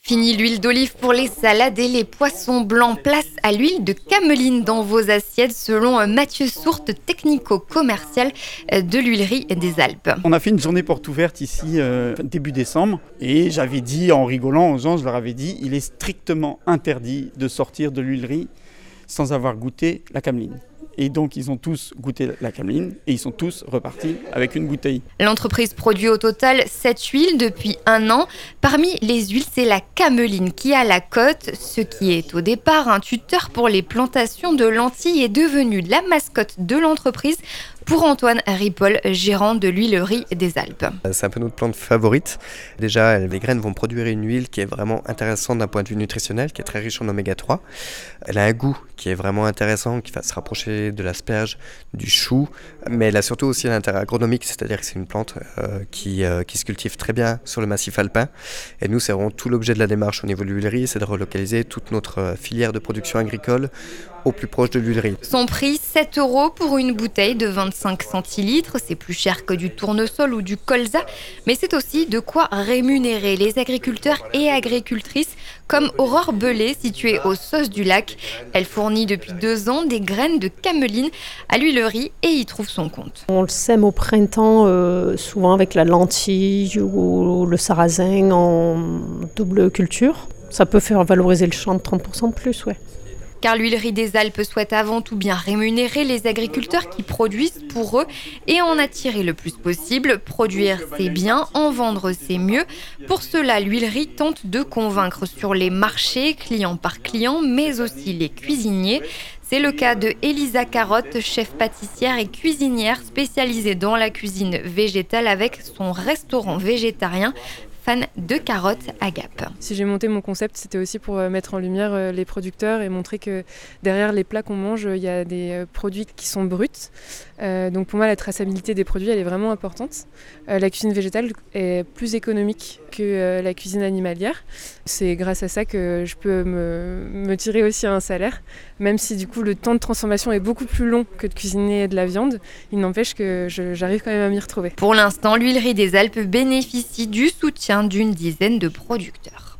Fini l'huile d'olive pour les salades et les poissons blancs. Place à l'huile de cameline dans vos assiettes selon Mathieu Sourte, technico-commercial de l'huilerie des Alpes. On a fait une journée porte ouverte ici début décembre et j'avais dit en rigolant aux gens, je leur avais dit il est strictement interdit de sortir de l'huilerie sans avoir goûté la cameline. Et donc, ils ont tous goûté la cameline et ils sont tous repartis avec une bouteille. L'entreprise produit au total 7 huiles depuis 1 an. Parmi les huiles, c'est la cameline qui a la cote. Ce qui est au départ un tuteur pour les plantations de lentilles est devenu la mascotte de l'entreprise. Pour Antoine Ripoll, gérant de l'huilerie des Alpes. C'est un peu notre plante favorite. Déjà, les graines vont produire une huile qui est vraiment intéressante d'un point de vue nutritionnel, qui est très riche en oméga 3. Elle a un goût qui est vraiment intéressant, qui va se rapprocher de l'asperge, du chou, mais elle a surtout aussi un intérêt agronomique, c'est-à-dire que c'est une plante qui se cultive très bien sur le massif alpin. Et nous, c'est vraiment tout l'objet de la démarche au niveau de l'huilerie, c'est de relocaliser toute notre filière de production agricole au plus proche de l'huilerie. Son prix, 7 € pour une bouteille de 25 centilitres. C'est plus cher que du tournesol ou du colza, mais c'est aussi de quoi rémunérer les agriculteurs et agricultrices comme Aurore Belay, située au Sauce du Lac. Elle fournit depuis 2 ans des graines de cameline à l'huilerie et y trouve son compte. On le sème au printemps, souvent avec la lentille ou le sarrasin en double culture. Ça peut faire valoriser le champ de 30% de plus, ouais. Car l'huilerie des Alpes souhaite avant tout bien rémunérer les agriculteurs qui produisent pour eux et en attirer le plus possible. Produire, c'est bien, en vendre, c'est mieux. Pour cela, l'huilerie tente de convaincre sur les marchés, client par client, mais aussi les cuisiniers. C'est le cas de Elisa Carotte, chef pâtissière et cuisinière spécialisée dans la cuisine végétale avec son restaurant végétarien fan de carottes à Gap. Si j'ai monté mon concept, c'était aussi pour mettre en lumière les producteurs et montrer que derrière les plats qu'on mange, il y a des produits qui sont bruts. Donc pour moi, la traçabilité des produits, elle est vraiment importante. La cuisine végétale est plus économique que la cuisine animalière. C'est grâce à ça que je peux me tirer aussi un salaire, même si du coup le temps de transformation est beaucoup plus long que de cuisiner de la viande. Il n'empêche que j'arrive quand même à m'y retrouver. Pour l'instant, l'huilerie des Alpes bénéficie du soutien d'une dizaine de producteurs.